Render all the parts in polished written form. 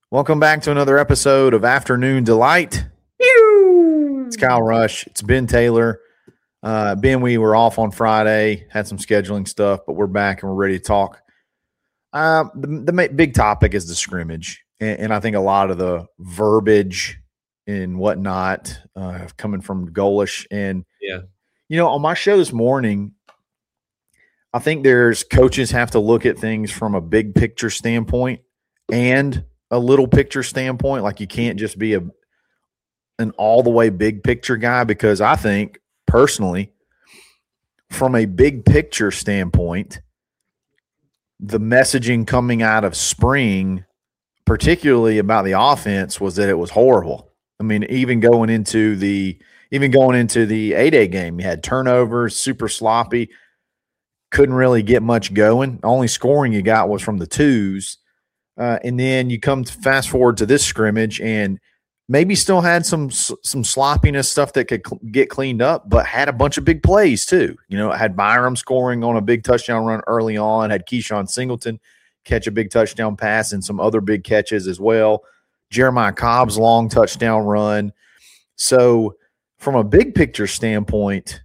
Welcome back to another episode of Afternoon Delight. It's Kyle Rush. It's Ben Taylor. Ben, we were off on Friday, had some scheduling stuff, but we're back and we're ready to talk. The big topic is the scrimmage, and I think a lot of the verbiage and whatnot coming from Golesh. And, on my show this morning, I think coaches have to look at things from a big picture standpoint and a little picture standpoint. Like, you can't just be an all the way big picture guy, because I think personally, from a big picture standpoint, the messaging coming out of spring, particularly about the offense, was that it was horrible. I mean, even going into the 8A game, you had turnovers, super sloppy, couldn't really get much going. The only scoring you got was from the twos. And then you come to fast forward to this scrimmage, and maybe still had some sloppiness, stuff that could get cleaned up, but had a bunch of big plays too. It had Byram scoring on a big touchdown run early on, had Keyshawn Singleton catch a big touchdown pass and some other big catches as well. Jeremiah Cobb's long touchdown run. So from a big picture standpoint,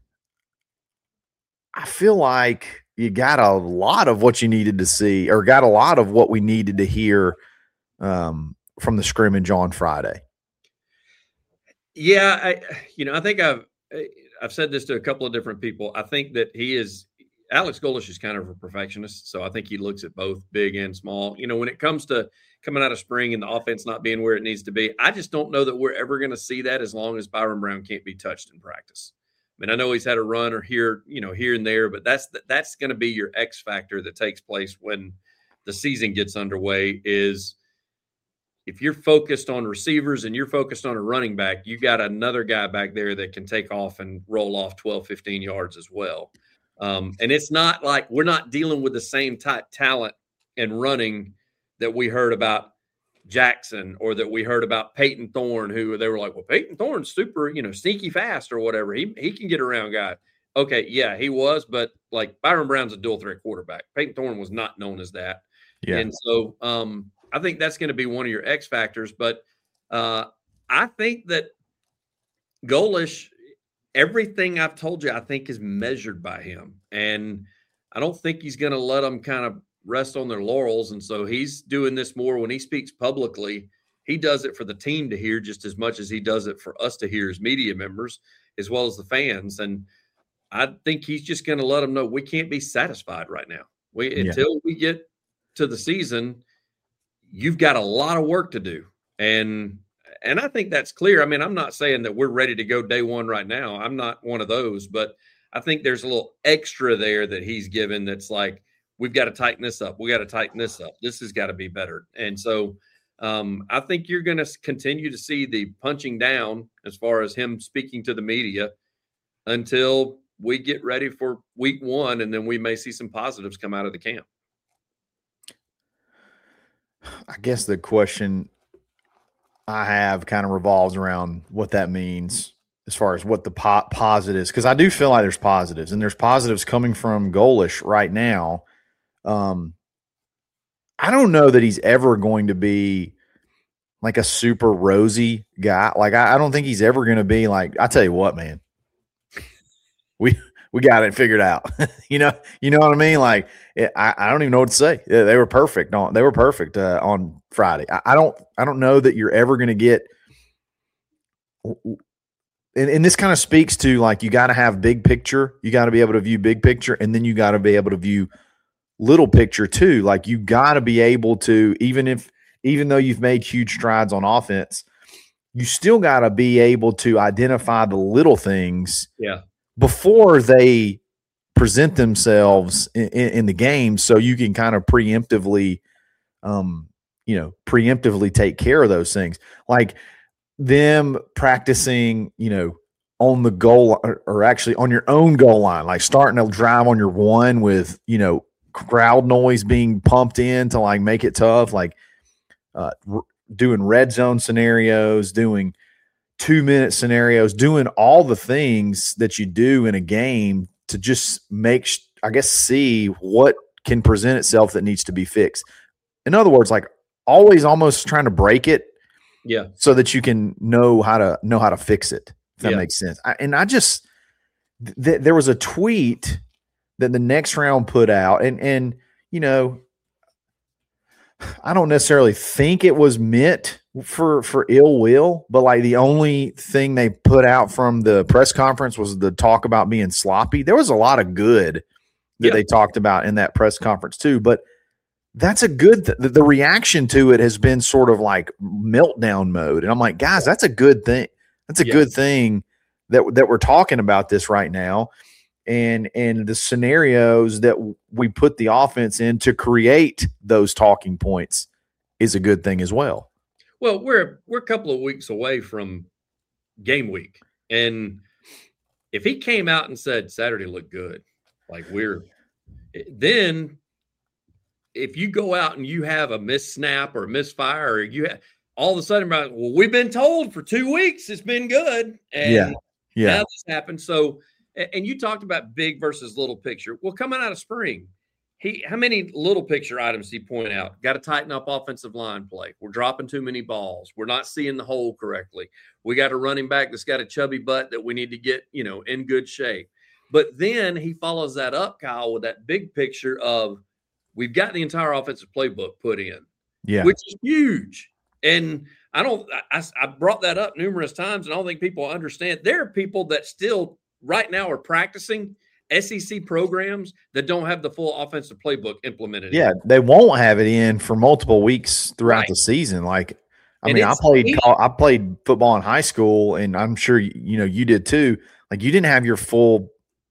I feel like you got a lot of what you needed to see, or got a lot of what we needed to hear from the scrimmage on Friday. Yeah, I think I've said this to a couple of different people. I think that Alex Golesh is kind of a perfectionist, so I think he looks at both big and small. When it comes to coming out of spring and the offense not being where it needs to be, I just don't know that we're ever going to see that as long as Byram Brown can't be touched in practice. I mean, I know he's had a run or here and there, but that's going to be your X factor that takes place when the season gets underway. Is if you're focused on receivers and you're focused on a running back, you got another guy back there that can take off and roll off 12, 15 yards as well. And it's not like we're not dealing with the same type talent and running that we heard about Jackson, or that we heard about Peyton Thorne, who they were like, well, Peyton Thorne's super, sneaky fast or whatever. He can get around guys. Okay, yeah, he was, but like Byram Brown's a dual threat quarterback. Peyton Thorne was not known as that. Yeah. And so I think that's going to be one of your X factors. But I think that Golesh, everything I've told you, I think is measured by him. And I don't think he's going to let them kind of rest on their laurels. And so he's doing this more when he speaks publicly. He does it for the team to hear just as much as he does it for us to hear as media members, as well as the fans. And I think he's just going to let them know we can't be satisfied right now. Until we get to the season, you've got a lot of work to do. And I think that's clear. I mean, I'm not saying that we're ready to go day one right now. I'm not one of those, but I think there's a little extra there that he's given that's like, we've got to tighten this up. We got to tighten this up. This has got to be better. And so I think you're going to continue to see the punching down as far as him speaking to the media until we get ready for week one, and then we may see some positives come out of the camp. I guess the question I have kind of revolves around what that means as far as what the positives, because I do feel like there's positives, and there's positives coming from Golesh right now. I don't know that he's ever going to be like a super rosy guy. Like, I don't think he's ever going to be like, I tell you what, man, we got it figured out. you know what I mean? Like, I don't even know what to say. They were perfect. They were perfect on Friday. I don't know that you're ever going to get. And this kind of speaks to, like, you got to have big picture. You got to be able to view big picture, and then you got to be able to view little picture too. Like, you got to be able to, even though you've made huge strides on offense, you still got to be able to identify the little things before they present themselves in the game, so you can kind of preemptively take care of those things. Like them practicing, on the goal, or actually on your own goal line, like starting to drive on your one with, crowd noise being pumped in to like make it tough, like doing red zone scenarios, doing 2-minute scenarios, doing all the things that you do in a game to just see what can present itself that needs to be fixed. In other words, like, always almost trying to break it. Yeah. So that you can know how to fix it. If that makes sense. There was a tweet that the Next Round put out, and you know, I don't necessarily think it was meant for ill will, but like the only thing they put out from the press conference was the talk about being sloppy. There was a lot of good that they talked about in that press conference too, but that's a good the reaction to it has been sort of like meltdown mode. And I'm like, guys, that's a good thing. That's a good thing that we're talking about this right now. And the scenarios that we put the offense in to create those talking points is a good thing as well. Well, we're a couple of weeks away from game week. And if he came out and said Saturday looked good, like then if you go out and you have a missed snap or a misfire, or you have all of a sudden, well, we've been told for 2 weeks it's been good. And now this happened. So, and you talked about big versus little picture. Well, coming out of spring, how many little picture items did he point out? Got to tighten up offensive line play. We're dropping too many balls. We're not seeing the hole correctly. We got a running back that's got a chubby butt that we need to get, in good shape. But then he follows that up, Kyle, with that big picture of we've got the entire offensive playbook put in, which is huge. And I brought that up numerous times, and I don't think people understand. There are people that still right now are practicing SEC programs that don't have the full offensive playbook implemented. Yeah, they won't have it in for multiple weeks throughout the season. Like, I played football in high school, and I'm sure you did too. Like, you didn't have your full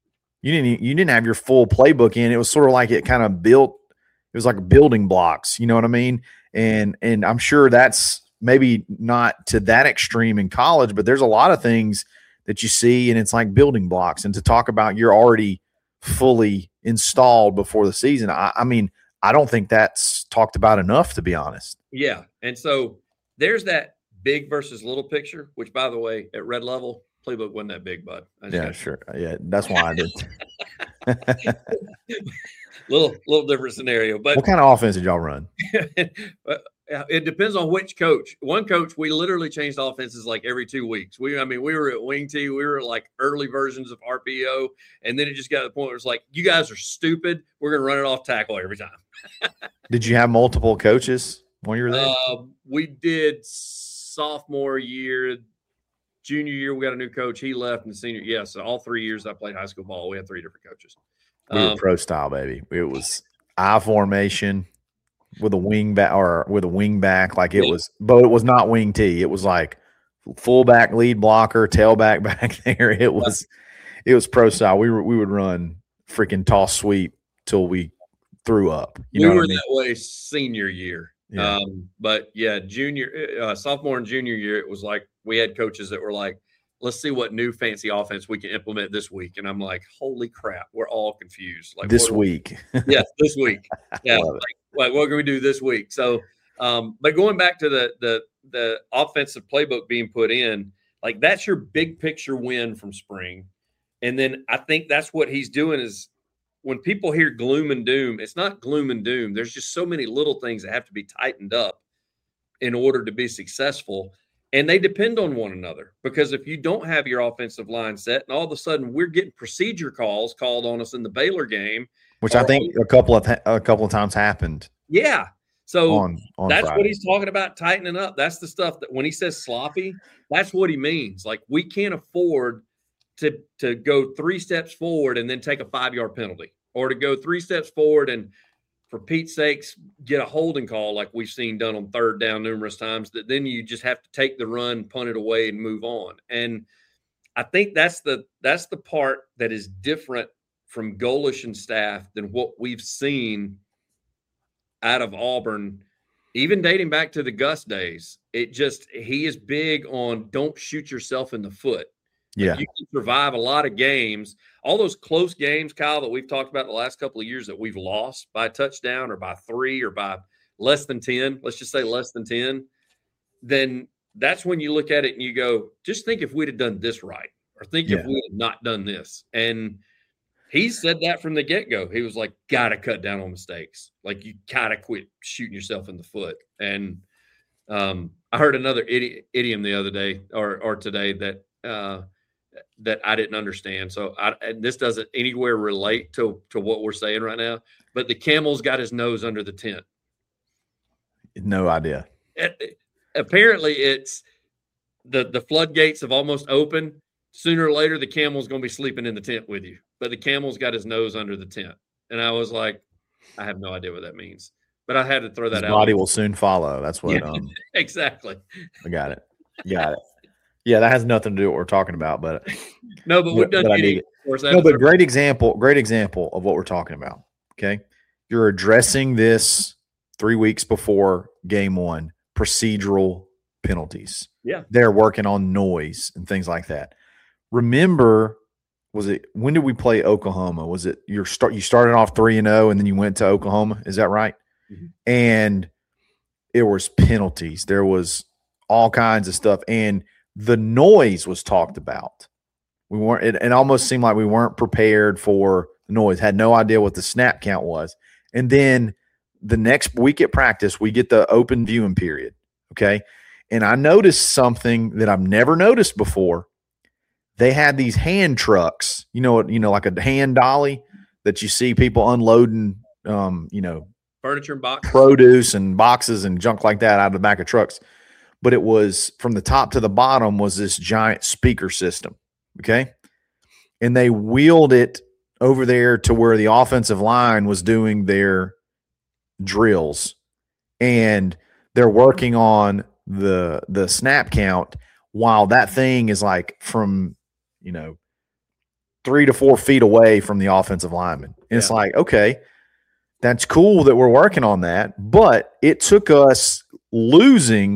playbook in. It was sort of like it kind of built. It was like building blocks. You know what I mean? And I'm sure that's maybe not to that extreme in college, but there's a lot of things that you see, and it's like building blocks. And to talk about you're already fully installed before the season, I mean, I don't think that's talked about enough, to be honest. Yeah. And so there's that big versus little picture, which, by the way, at red level, playbook wasn't that big, bud. Yeah, sure. Yeah, that's why I did. little different scenario. But what kind of offense did y'all run? It depends on which coach. One coach, we literally changed offenses like every 2 weeks. We were at wing T, we were like early versions of RPO, and then it just got to the point where it's like, you guys are stupid. We're going to run it off tackle every time. Did you have multiple coaches when you were there? We did sophomore year, junior year. We got a new coach. He left, and the senior. Yeah, so all 3 years I played high school ball, we had 3 different coaches. We were pro style, baby. It was I formation with a wing back like it was, but it was not wing T. It was like fullback lead blocker, tailback back there. It was pro style. We would run freaking toss sweep till we threw up. We were that way senior year. Yeah. But yeah, sophomore and junior year, it was like we had coaches that were like, let's see what new fancy offense we can implement this week. And I'm like, holy crap, we're all confused. Like this week. Yeah, this week. Yeah. Like what can we do this week? So, but going back to the offensive playbook being put in, like that's your big picture win from spring. And then I think that's what he's doing is when people hear gloom and doom, it's not gloom and doom. There's just so many little things that have to be tightened up in order to be successful. And they depend on one another, because if you don't have your offensive line set and all of a sudden we're getting procedure calls called on us in the Baylor game, which I think a couple of times happened. Yeah. So on that's Friday. What he's talking about, tightening up. That's the stuff that when he says sloppy, that's what he means. Like we can't afford to go 3 steps forward and then take a 5-yard penalty, or to go 3 steps forward and, for Pete's sakes, get a holding call like we've seen done on 3rd down numerous times, that then you just have to take the run, punt it away, and move on. And I think that's the part that is different from Golesh and staff than what we've seen out of Auburn, even dating back to the Gus days. He is big on don't shoot yourself in the foot. Yeah. You can survive a lot of games. All those close games, Kyle, that we've talked about the last couple of years that we've lost by a touchdown or by 3 or by less than 10, let's just say less than 10, then that's when you look at it and you go, just think if we'd have done this right, or think if we had not done this. And He said that from the get-go. He was like, gotta cut down on mistakes. Like, you gotta quit shooting yourself in the foot. And I heard another idiom the other day or today that that I didn't understand. So and this doesn't anywhere relate to what we're saying right now, but the camel's got his nose under the tent. No idea. Apparently it's the floodgates have almost opened. Sooner or later, the camel's going to be sleeping in the tent with you, but the camel's got his nose under the tent. And I was like, I have no idea what that means, but I had to throw that out. His body will soon follow. That's what. Yeah, exactly. I got it. Got it. Yeah, that has nothing to do with what we're talking about, but no, but we've done it. No, but great example of what we're talking about. Okay, you're addressing this 3 weeks before game one. Procedural penalties. Yeah, they're working on noise and things like that. Remember, when did we play Oklahoma? Was it you started off 3-0 and then you went to Oklahoma? Is that right? Mm-hmm. And it was penalties. There was all kinds of stuff, and the noise was talked about. We weren't. It almost seemed like we weren't prepared for the noise. Had no idea what the snap count was, and then the next week at practice, we get the open viewing period. Okay, and I noticed something that I've never noticed before. They had these hand trucks, like a hand dolly that you see people unloading, furniture and boxes, produce and boxes and junk like that out of the back of trucks. But it was from the top to the bottom was this giant speaker system. Okay. And they wheeled it over there to where the offensive line was doing their drills, and they're working on the snap count while that thing is like from, 3 to 4 feet away from the offensive lineman. And it's like, okay, that's cool that we're working on that, but it took us being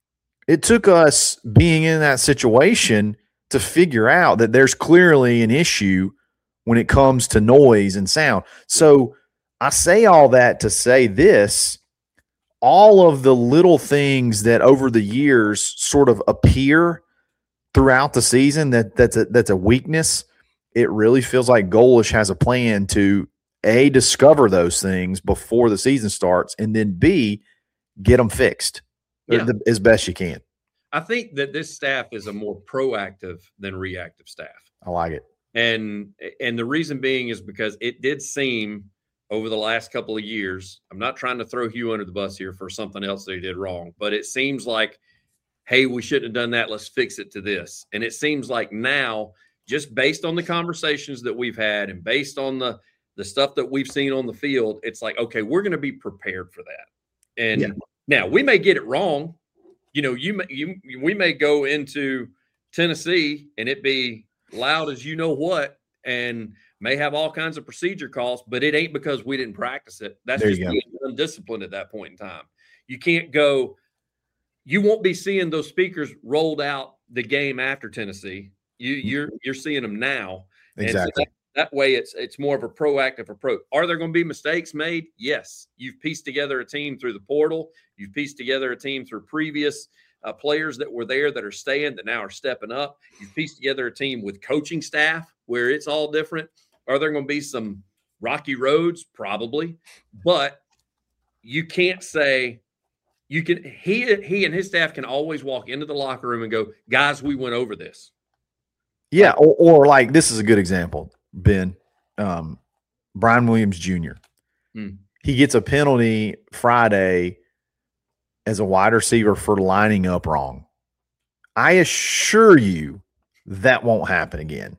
in that situation to figure out that there's clearly an issue when it comes to noise and sound. So I say all that to say this, all of the little things that over the years sort of appear throughout the season that's a weakness, it really feels like Golesh has a plan to A, discover those things before the season starts, and then B, get them fixed as best you can. I think that this staff is a more proactive than reactive staff. I like it. And the reason being is because it did seem over the last couple of years, I'm not trying to throw Hugh under the bus here for something else that he did wrong, but it seems like, hey, we shouldn't have done that. Let's fix it to this. And it seems like now, just based on the conversations that we've had and based on the stuff that we've seen on the field, it's like, okay, we're going to be prepared for that. And now we may get it wrong. We may go into Tennessee and it be loud as you know what, and may have all kinds of procedure calls, but it ain't because we didn't practice it. That's just being undisciplined at that point in time. You can't go. You won't be seeing those speakers rolled out the game after Tennessee. You're seeing them now. Exactly. And so that way, it's more of a proactive approach. Are there going to be mistakes made? Yes. You've pieced together a team through the portal. You've pieced together a team through previous players that were there that are staying, that now are stepping up. You've pieced together a team with coaching staff where it's all different. Are there going to be some rocky roads? Probably. But you can't say he and his staff can always walk into the locker room and go, guys, we went over this. Yeah. Or like, this is a good example, Ben, Brian Williams Jr. He gets a penalty Friday as a wide receiver for lining up wrong. I assure you that won't happen again.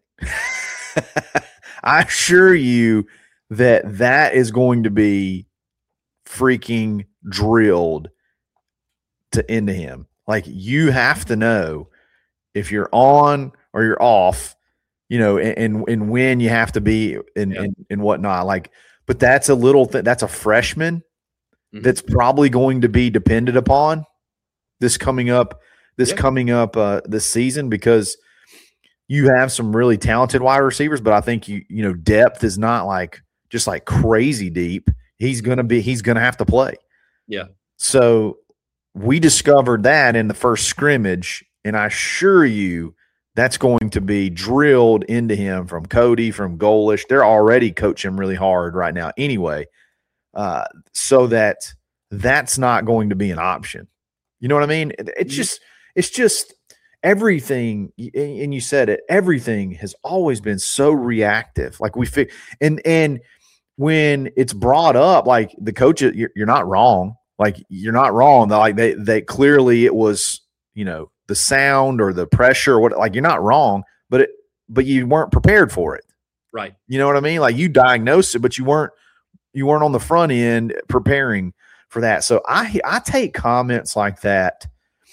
I assure you that is going to be freaking drilled into him. Like, you have to know if you're on or you're off, and when you have to be and whatnot. Like, but that's a little that's a freshman that's probably going to be depended upon this coming up this season, because you have some really talented wide receivers, but I think depth is not like just like crazy deep. He's gonna have to play. Yeah. So we discovered that in the first scrimmage, and I assure you That's going to be drilled into him from Cody, from Golish. They're already coaching him really hard right now anyway, so that's not going to be an option. You know what I mean? It's just everything, and you said it, everything has always been so reactive. Like and when it's brought up, like the coach, you're not wrong. Like you're not wrong. Like they clearly it was, the sound or the pressure or what, like you're not wrong, but you weren't prepared for it. Right. You know what I mean? Like you diagnosed it, but you weren't on the front end preparing for that. So I take comments like that.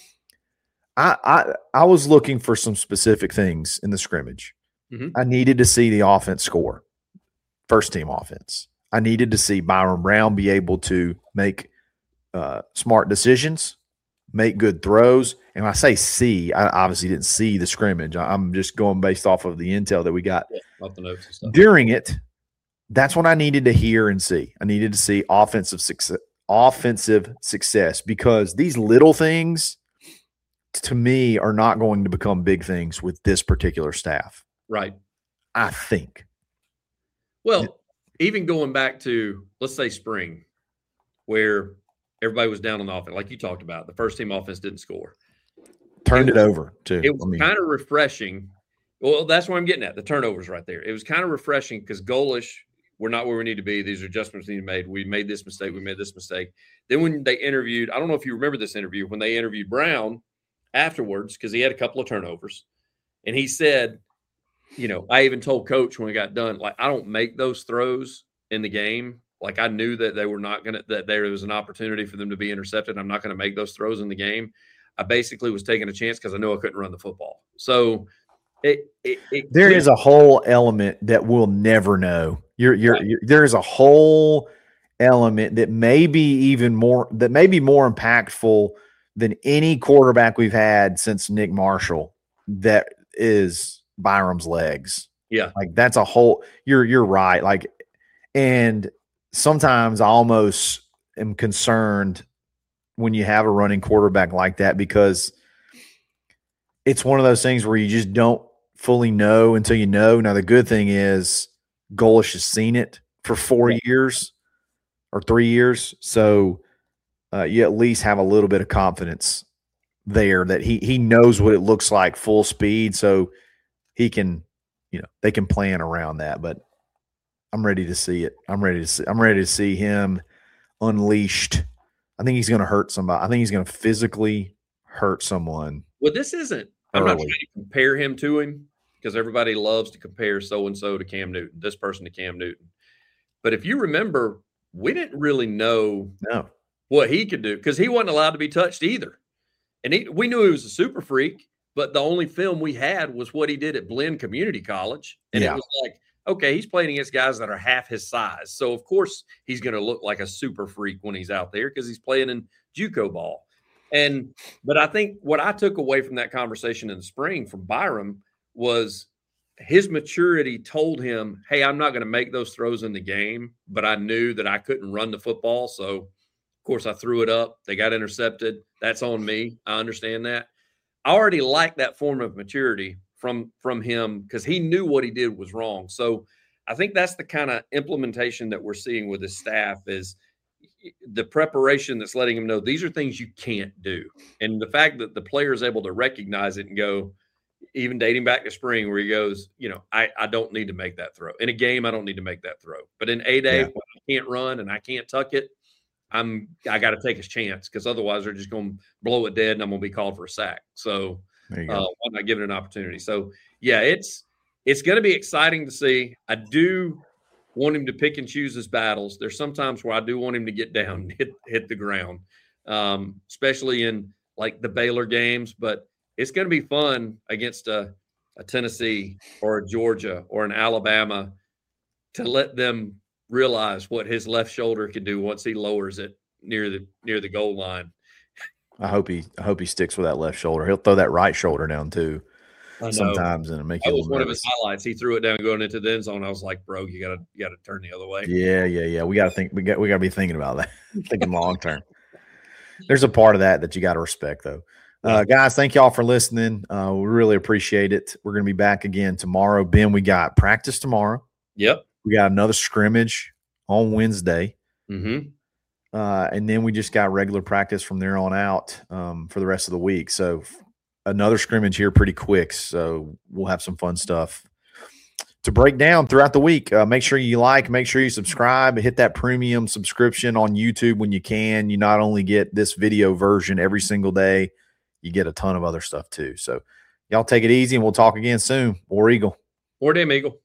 I was looking for some specific things in the scrimmage. Mm-hmm. I needed to see the offense score, first team offense. I needed to see Byron Brown be able to make smart decisions, make good throws. And when I say see, I obviously didn't see the scrimmage. I'm just going based off of the intel that we got off the notes and stuff. During it. That's what I needed to hear and see. I needed to see offensive success, because these little things to me are not going to become big things with this particular staff. Right. I think. Well, even going back to, let's say, spring, where everybody was down on the offense, like you talked about, the first team offense didn't score. Turned it over, too. It was kind of refreshing. Well, that's what I'm getting at. The turnovers right there. It was kind of refreshing because Golish, we're not where we need to be. These are adjustments need to be made. We made this mistake. We made this mistake. Then when they interviewed, I don't know if you remember this interview, when they interviewed Brown afterwards, because he had a couple of turnovers, and he said, I even told Coach when we got done, like, I don't make those throws in the game. Like, I knew that they were not going to, that there was an opportunity for them to be intercepted. I'm not going to make those throws in the game. I basically was taking a chance because I knew I couldn't run the football. So there is a whole element that we'll never know. There is a whole element that may be more impactful than any quarterback we've had since Nick Marshall. That is Byram's legs. Yeah. Like that's a whole, you're right. Like, and sometimes I almost am concerned when you have a running quarterback like that, because it's one of those things where you just don't fully know until you know. Now, the good thing is Golish has seen it for 4 years or 3 years. So you at least have a little bit of confidence there that he knows what it looks like full speed. So he can, they can plan around that, but I'm ready to see it. I'm ready to see him unleashed. I think he's going to hurt somebody. I think he's going to physically hurt someone. Well, this isn't, I'm not trying to compare him to him, because everybody loves to compare so-and-so to Cam Newton, this person to Cam Newton. But if you remember, we didn't really know what he could do, because he wasn't allowed to be touched either. And we knew he was a super freak, but the only film we had was what he did at Blinn Community College. And it was like, okay, he's playing against guys that are half his size. So, of course, he's going to look like a super freak when he's out there, because he's playing in JUCO ball. But I think what I took away from that conversation in the spring from Byram was his maturity told him, hey, I'm not going to make those throws in the game, but I knew that I couldn't run the football. So, of course, I threw it up. They got intercepted. That's on me. I understand that. I already like that form of maturity from him, because he knew what he did was wrong. So I think that's the kind of implementation that we're seeing with his staff, is the preparation that's letting him know these are things you can't do. And the fact that the player is able to recognize it and go, even dating back to spring, where he goes, I don't need to make that throw. In a game, I don't need to make that throw. But in A-Day, when I can't run and I can't tuck it, I got to take his chance, because otherwise they're just going to blow it dead and I'm going to be called for a sack. So why not give it an opportunity? So, yeah, it's going to be exciting to see. I do want him to pick and choose his battles. There's sometimes where I do want him to get down, hit the ground, especially in like the Baylor games. But it's going to be fun against a Tennessee or a Georgia or an Alabama to let them realize what his left shoulder can do once he lowers it near the goal line. I hope he sticks with that left shoulder. He'll throw that right shoulder down too sometimes, and make that was one of his highlights. He threw it down going into the end zone. I was like, bro, you gotta turn the other way. Yeah. We gotta be thinking about that. Thinking long term. There's a part of that you got to respect, though. Guys, thank y'all for listening. We really appreciate it. We're going to be back again tomorrow. Ben, we got practice tomorrow. Yep. We got another scrimmage on Wednesday. Mm-hmm. And then we just got regular practice from there on out for the rest of the week. So another scrimmage here pretty quick. So we'll have some fun stuff to break down throughout the week. Make sure you make sure you subscribe, hit that premium subscription on YouTube when you can. You not only get this video version every single day, you get a ton of other stuff too. So y'all take it easy, and we'll talk again soon. War Eagle. War Damn Eagle.